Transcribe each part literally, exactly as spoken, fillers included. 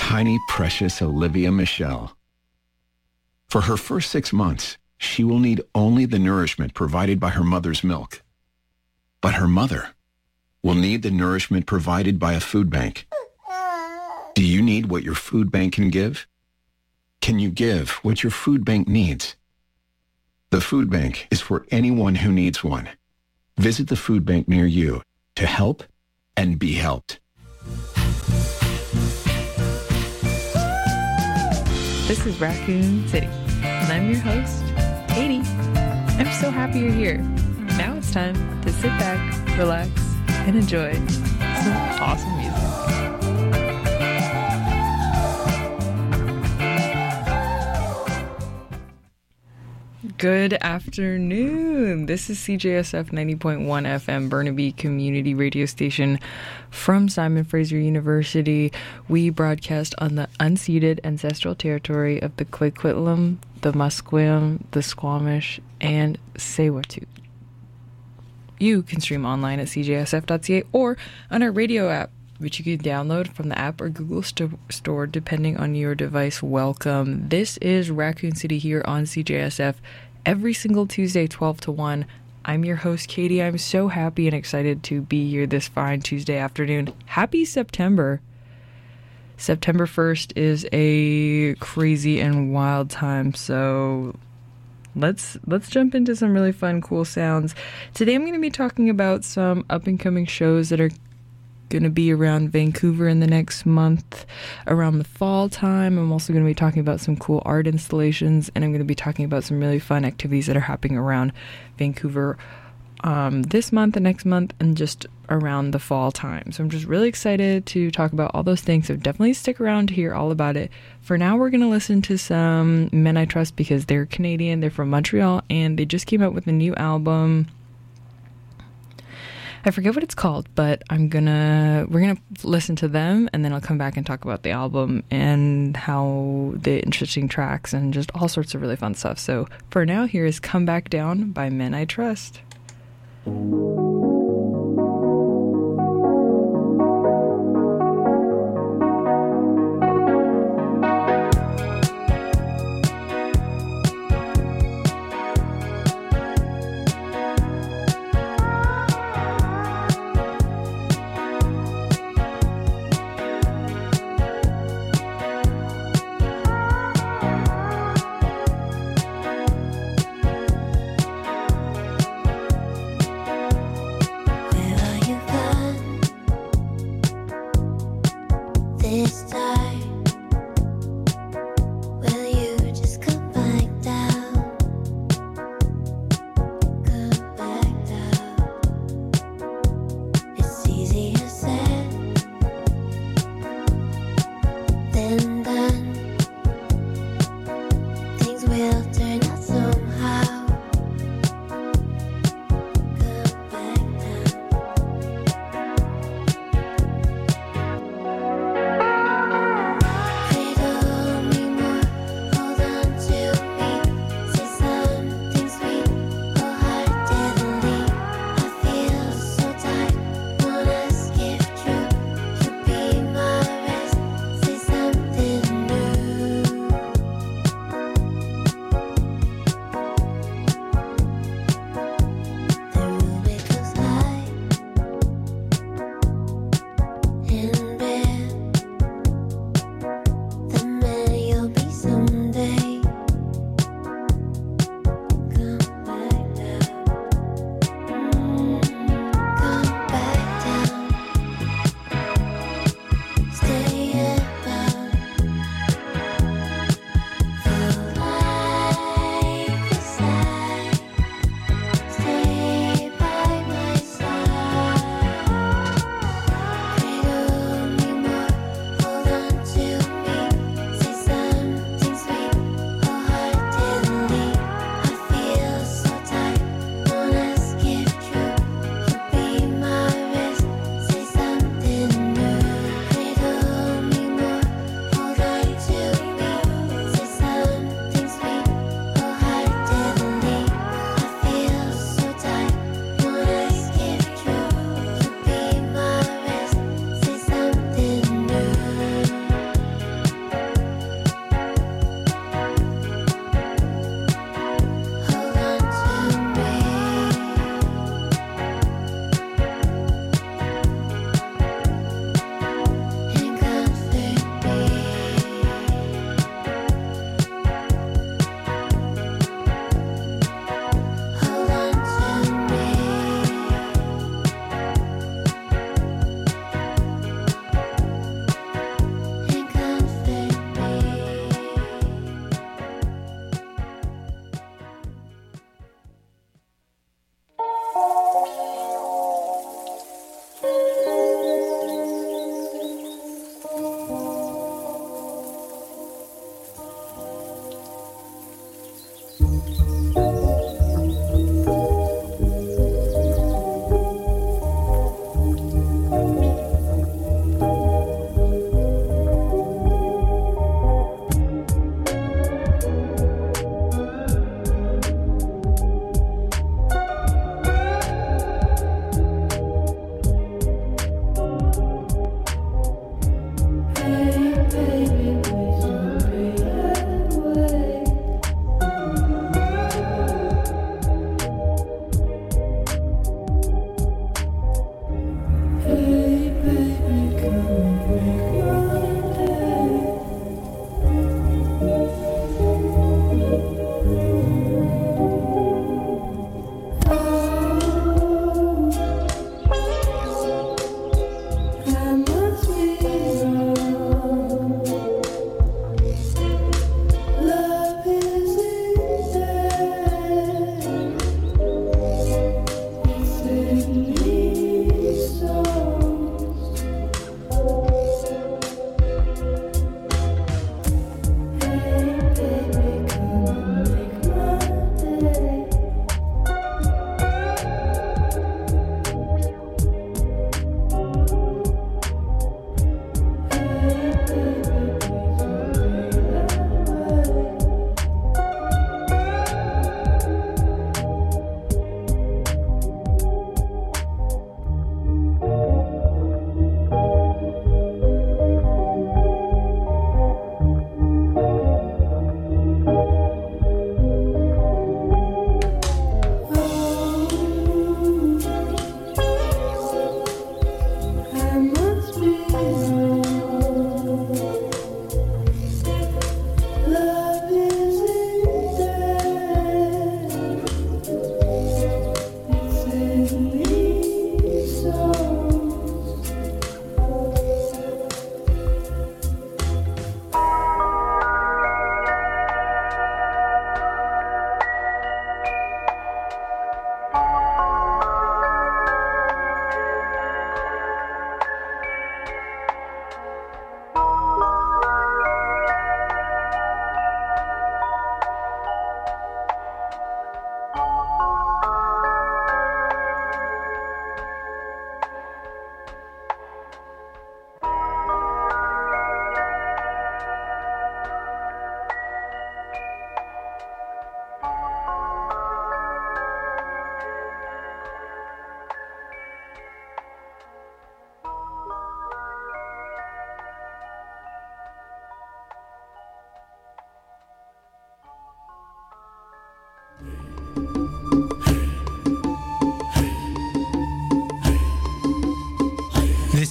tiny, precious Olivia Michelle. For her first six months, she will need only the nourishment provided by her mother's milk. But her mother will need the nourishment provided by a food bank. Do you need what your food bank can give? Can you give what your food bank needs? The food bank is for anyone who needs one. Visit the food bank near you to help and be helped. This is Raccoon City, and I'm your host, Katie. I'm so happy you're here. Now it's time to sit back, relax, and enjoy some awesome music. Good afternoon. This is C J S F ninety point one F M, Burnaby Community Radio Station from Simon Fraser University. We broadcast on the unceded ancestral territory of the Coquitlam, the Musqueam, the Squamish, and Tsleil-Waututh. You can stream online at c j s f dot c a or on our radio app, which you can download from the app or Google st- Store, depending on your device. Welcome. This is Raccoon City here on C J S F every single Tuesday, twelve to one. I'm your host, Katie. I'm so happy and excited to be here this fine Tuesday afternoon. Happy September. September first is a crazy and wild time, so let's let's jump into some really fun, cool sounds. Today I'm going to be talking about some up-and-coming shows that are going to be around Vancouver in the next month, around the fall time. I'm also going to be talking about some cool art installations, and I'm going to be talking about some really fun activities that are happening around Vancouver um, this month and next month, and just around the fall time. So I'm just really excited to talk about all those things, so definitely stick around to hear all about it. For now, we're going to listen to some Men I Trust because they're Canadian, they're from Montreal, and they just came out with a new album. I forget what it's called, but I'm gonna we're gonna listen to them, and then I'll come back and talk about the album and how the interesting tracks and just all sorts of really fun stuff. So for now, here is Come Back Down by Men I Trust.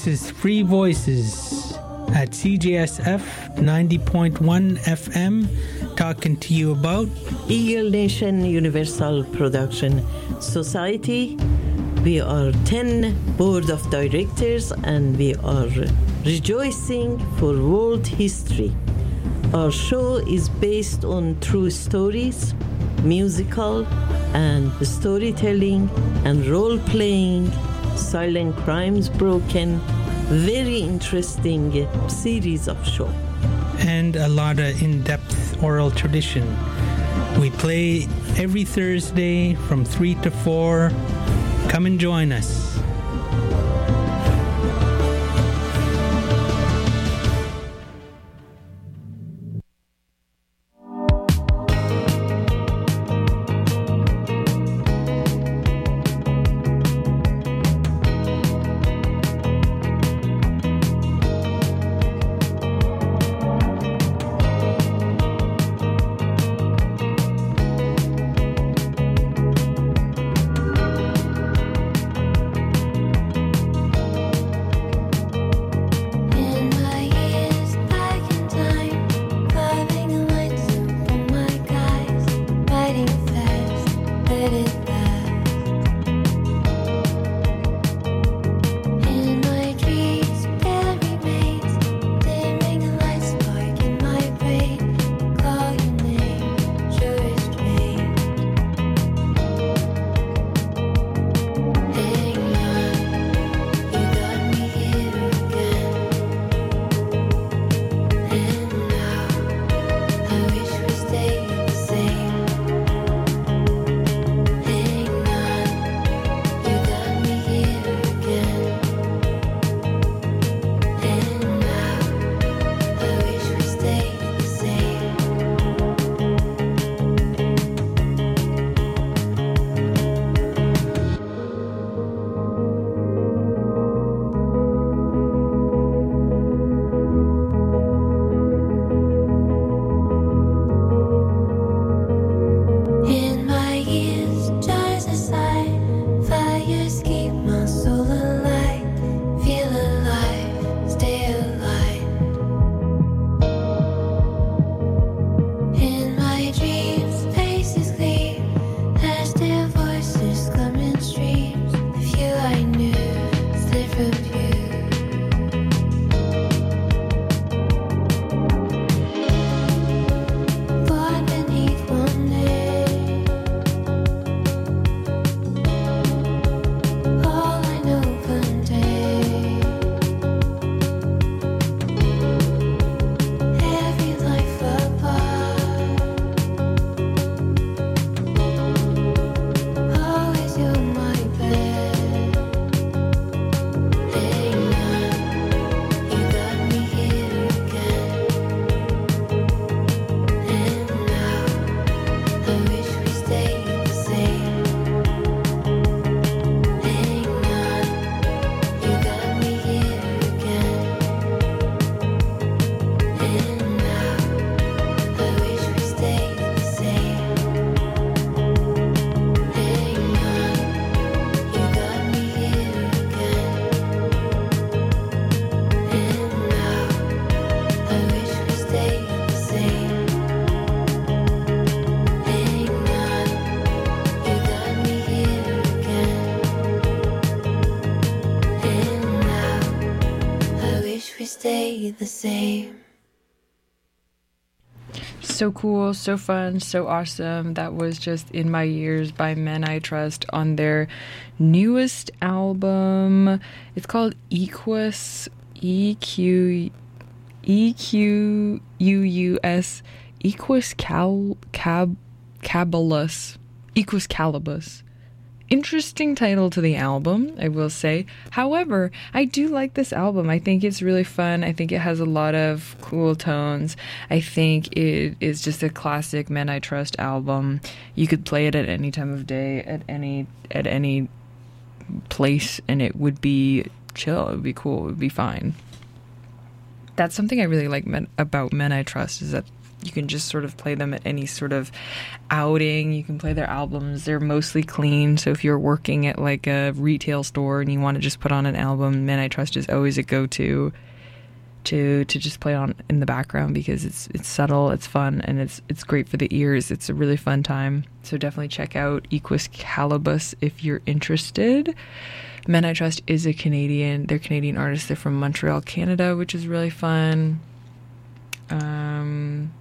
This is Free Voices at C J S F ninety point one F M, talking to you about Eagle Nation Universal Production Society. We are ten board of directors and we are rejoicing for world history. Our show is based on true stories, musical and storytelling and role-playing, silent crimes broken, very interesting series of show. And a lot of in-depth oral tradition. We play every Thursday from three to four. Come and join us. The same. So cool, so fun, so awesome. That was just In My Years by Men I Trust on their newest album. It's called Equus, E Q E Q U U S, Equus Cal Cab Cabalus, Equus Calibus. Interesting title to the album, I will say. However, I do like this album. I think it's really fun. I think it has a lot of cool tones. I think it is just a classic Men I Trust album. You could play it at any time of day, at any at any place, and it would be chill. It would be cool. It would be fine. That's something I really like men, about Men I Trust, is that you can just sort of play them at any sort of outing. You can play their albums. They're mostly clean. So if you're working at like a retail store and you want to just put on an album, Men I Trust is always a go-to to to just play on in the background, because it's it's subtle, it's fun, and it's it's great for the ears. It's a really fun time. So definitely check out Equus Calibus if you're interested. Men I Trust is a Canadian. They're Canadian artists. They're from Montreal, Canada, which is really fun. Um,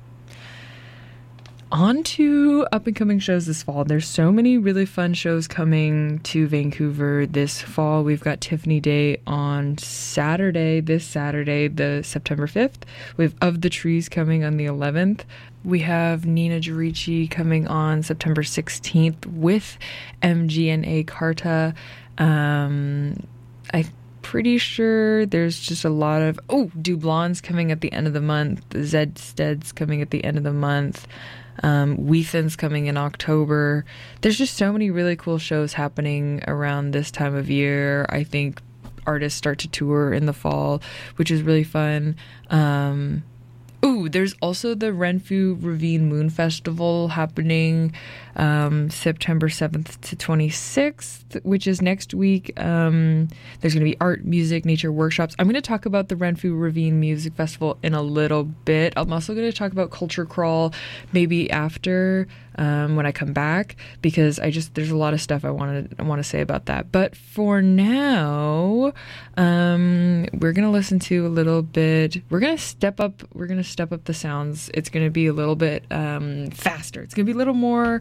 on to up-and-coming shows this fall. There's so many really fun shows coming to Vancouver this fall. We've got Tiffany Day on Saturday, this Saturday, the September fifth. We have Of the Trees coming on the eleventh. We have Nina Gerici coming on September sixteenth with M G N A Carta. Um, I'm pretty sure there's just a lot of... Oh, Dublon's coming at the end of the month. Zed Stead's coming at the end of the month. Um, Weethan's coming in October. There's just so many really cool shows happening around this time of year. I think artists start to tour in the fall, which is really fun. Um, ooh, there's also the Renfrew Ravine Moon Festival happening um, September seventh to twenty-sixth, which is next week. Um, there's going to be art, music, nature workshops. I'm going to talk about the Renfrew Ravine Music Festival in a little bit. I'm also going to talk about Culture Crawl maybe after um, when I come back, because I just there's a lot of stuff I want to I want to say about that. But for now, um, we're going to listen to a little bit. We're going to step up. We're going to step up the sounds. It's going to be a little bit um, faster. It's going to be a little more.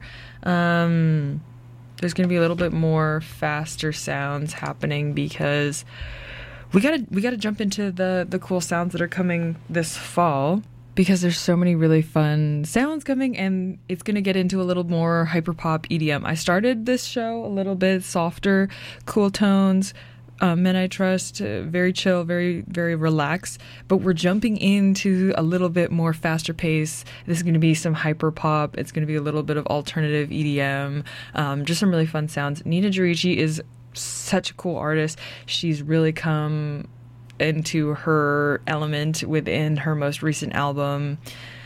Um, there's going to be a little bit more faster sounds happening, because we gotta we gotta jump into the the cool sounds that are coming this fall, because there's so many really fun sounds coming, and it's going to get into a little more hyperpop E D M. I started this show a little bit softer, cool tones. Um, Men I Trust, uh, very chill, very, very relaxed. But we're jumping into a little bit more faster pace. This is going to be some hyper pop. It's going to be a little bit of alternative E D M. Um, just some really fun sounds. Nina Gerici is such a cool artist. She's really come into her element within her most recent album.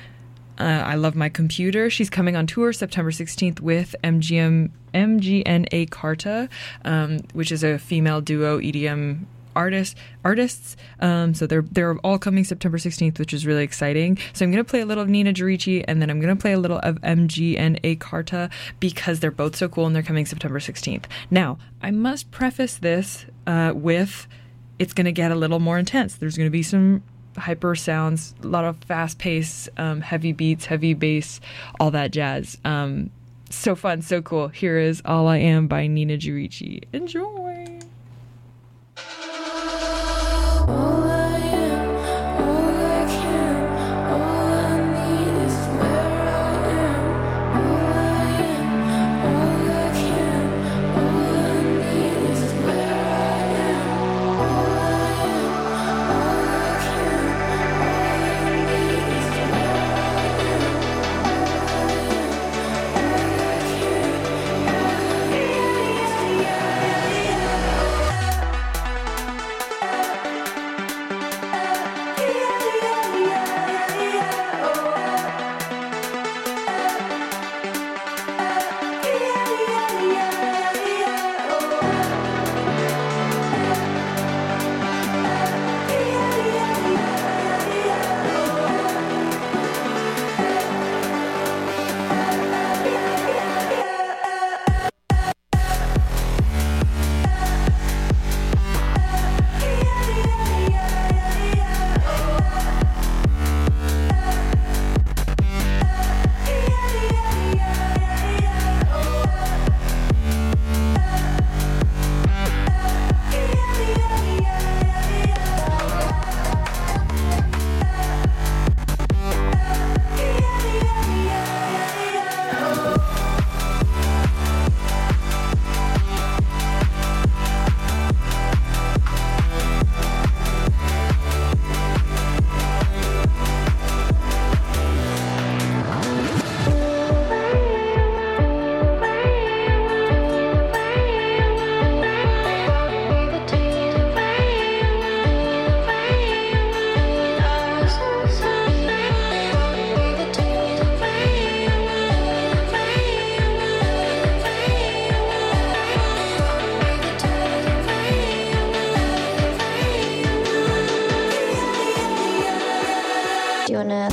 Uh, I Love My Computer. She's coming on tour September sixteenth with M G M, M G N A Carta, um, which is a female duo E D M artist artists. Um, so they're they're all coming September sixteenth, which is really exciting. So I'm going to play a little of Nina Gerici, and then I'm going to play a little of M G N A Carta, because they're both so cool and they're coming September sixteenth. Now, I must preface this uh, with it's going to get a little more intense. There's going to be some hyper sounds, a lot of fast pace, um, heavy beats, heavy bass, all that jazz. Um, so fun, so cool. Here is All I Am by Nina Gerici. Enjoy. All I am, all I can, all I need is where I am. All I am, all I can, all I need is where I am. All I am, all I can, all I need is where I am. All I am, all I can, all I need is where I am. Radionet.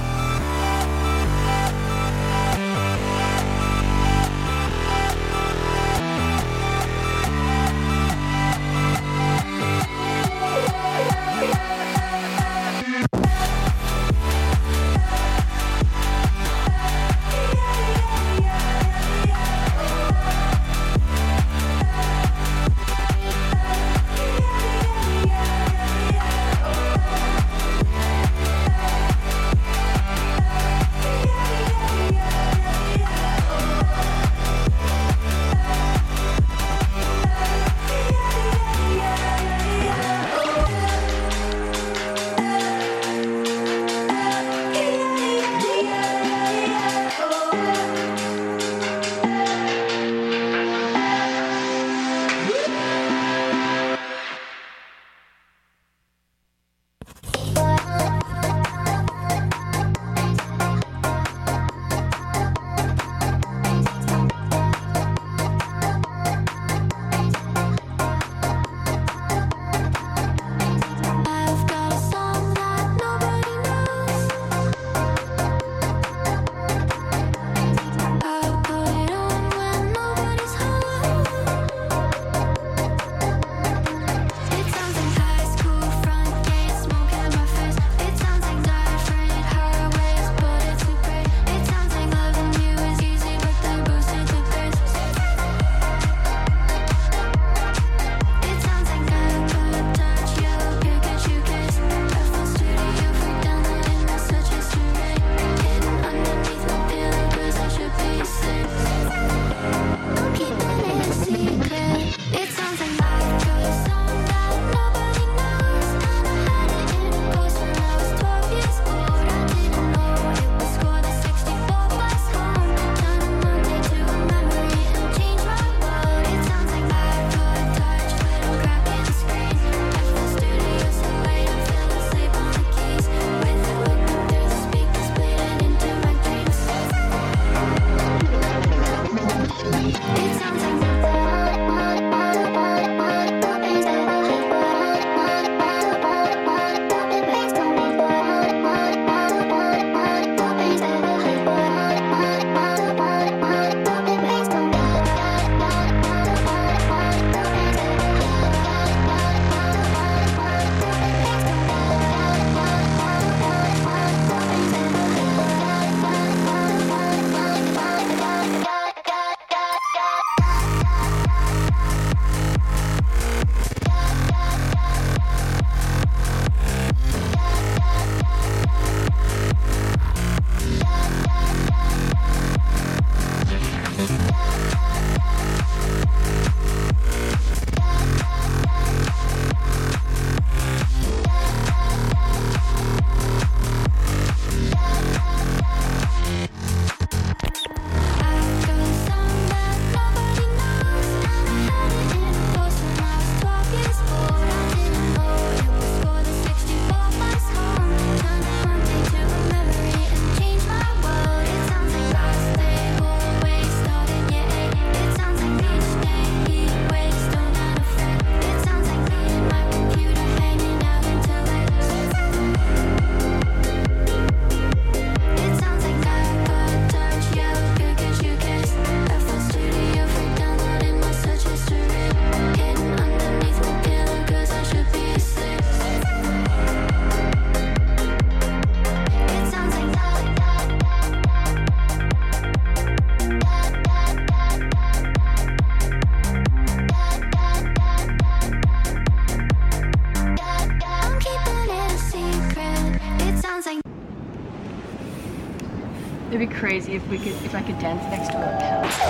It'd be crazy if we could, if I could dance next to a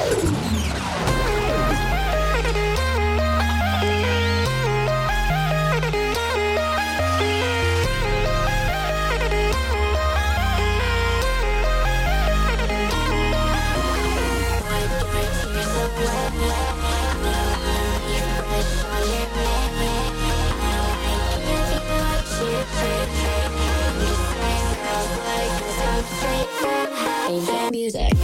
cow. Music.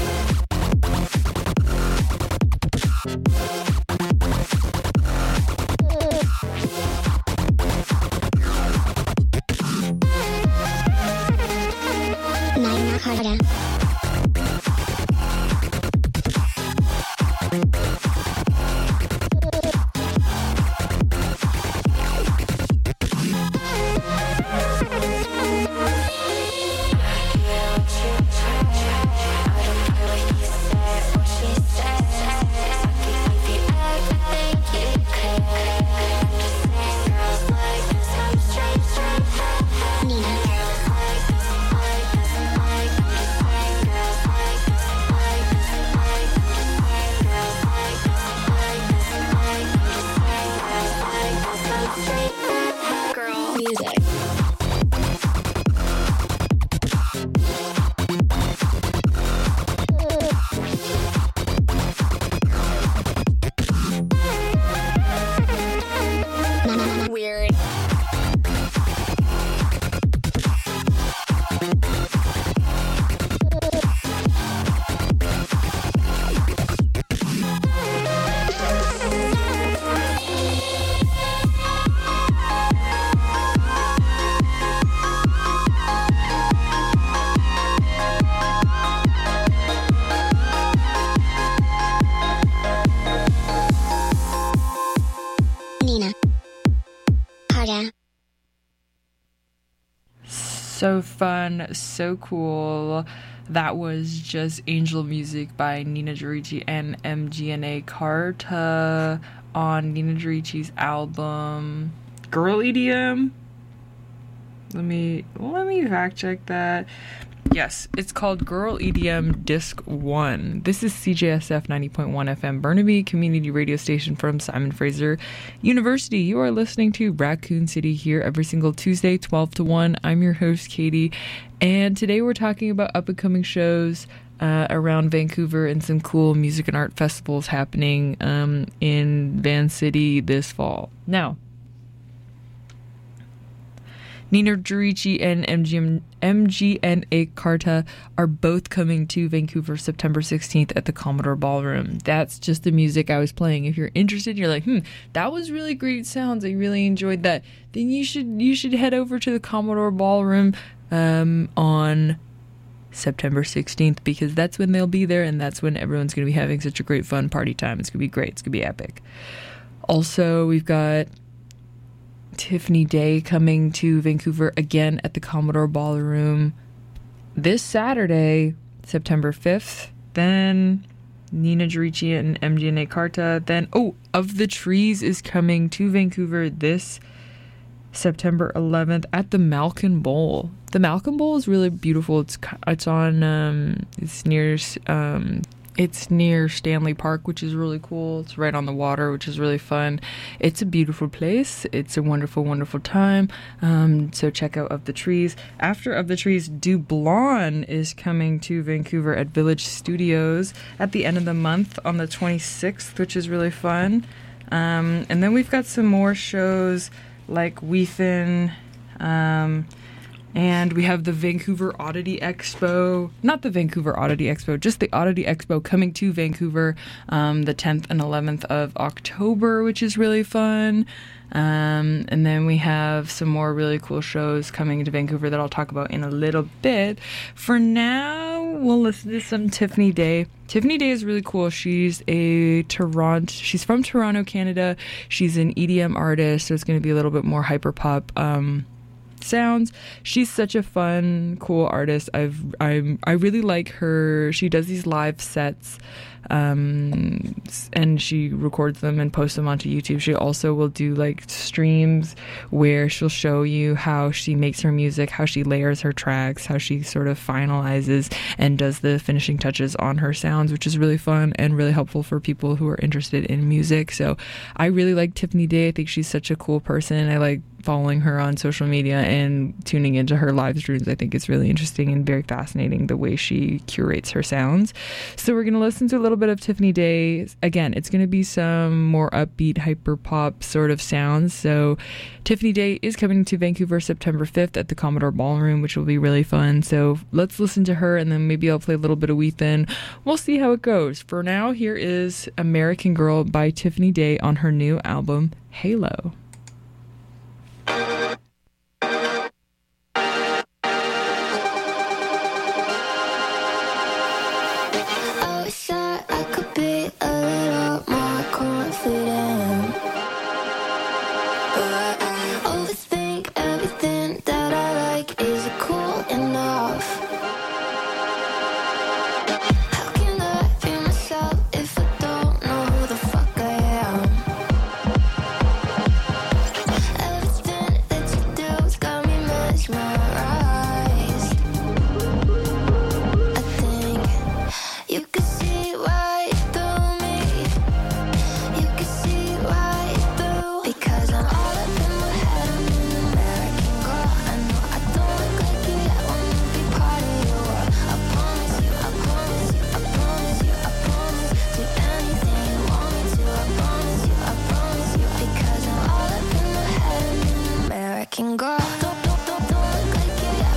So fun, so cool. That was just Angel Music by Nina Gerici and M G N A Carta on Nina Gerici's album Girl E D M. Let me let me fact check that. Yes, it's called Girl E D M Disc one. This is C J S F ninety point one F M Burnaby, community radio station from Simon Fraser University. You are listening to Raccoon City here every single Tuesday, twelve to one. I'm your host, Katie, and today we're talking about up-and-coming shows uh, around Vancouver and some cool music and art festivals happening um, in Van City this fall. Now, Nina Gerici and M G N A Carta are both coming to Vancouver September sixteenth at the Commodore Ballroom. That's just the music I was playing. If you're interested, you're like, hmm, that was really great sounds. I really enjoyed that. Then you should you should head over to the Commodore Ballroom um, on September sixteenth, because that's when they'll be there, and that's when everyone's going to be having such a great fun party time. It's going to be great. It's going to be epic. Also, we've got Tiffany Day coming to Vancouver again at the Commodore Ballroom this Saturday, September fifth. Then Nina Gerici and M G N A Carta. Then, oh, Of the Trees is coming to Vancouver this September eleventh at the Malkin Bowl. The Malkin Bowl is really beautiful. It's it's on um, it's near um, it's near Stanley Park, which is really cool. It's right on the water, which is really fun. It's a beautiful place. It's a wonderful, wonderful time. Um, so check out Of the Trees. After Of the Trees, Dublon is coming to Vancouver at Village Studios at the end of the month on the twenty-sixth, which is really fun. Um, and then we've got some more shows like Weethin, um, and we have the Vancouver Oddity Expo, not the Vancouver Oddity Expo, just the Oddity Expo coming to Vancouver um, the tenth and eleventh of October, which is really fun. Um, and then we have some more really cool shows coming to Vancouver that I'll talk about in a little bit. For now, we'll listen to some Tiffany Day. Tiffany Day is really cool. She's a Toronto, she's from Toronto, Canada. She's an E D M artist, so it's going to be a little bit more hyperpop um sounds. She's such a fun, cool artist. I've I'm I really like her. She does these live sets, um, and she records them and posts them onto YouTube. She also will do like streams where she'll show you how she makes her music, how she layers her tracks, how she sort of finalizes and does the finishing touches on her sounds, which is really fun and really helpful for people who are interested in music. So I really like Tiffany Day. I think she's such a cool person. I like following her on social media and tuning into her live streams. I think it's really interesting and very fascinating the way she curates her sounds. So we're going to listen to a little bit of Tiffany Day. Again, it's going to be some more upbeat, hyper pop sort of sounds. So Tiffany Day is coming to Vancouver September fifth at the Commodore Ballroom, which will be really fun. So let's listen to her, and then maybe I'll play a little bit of Weethin. We'll see how it goes. For now, here is American Girl by Tiffany Day on her new album, Halo. Thank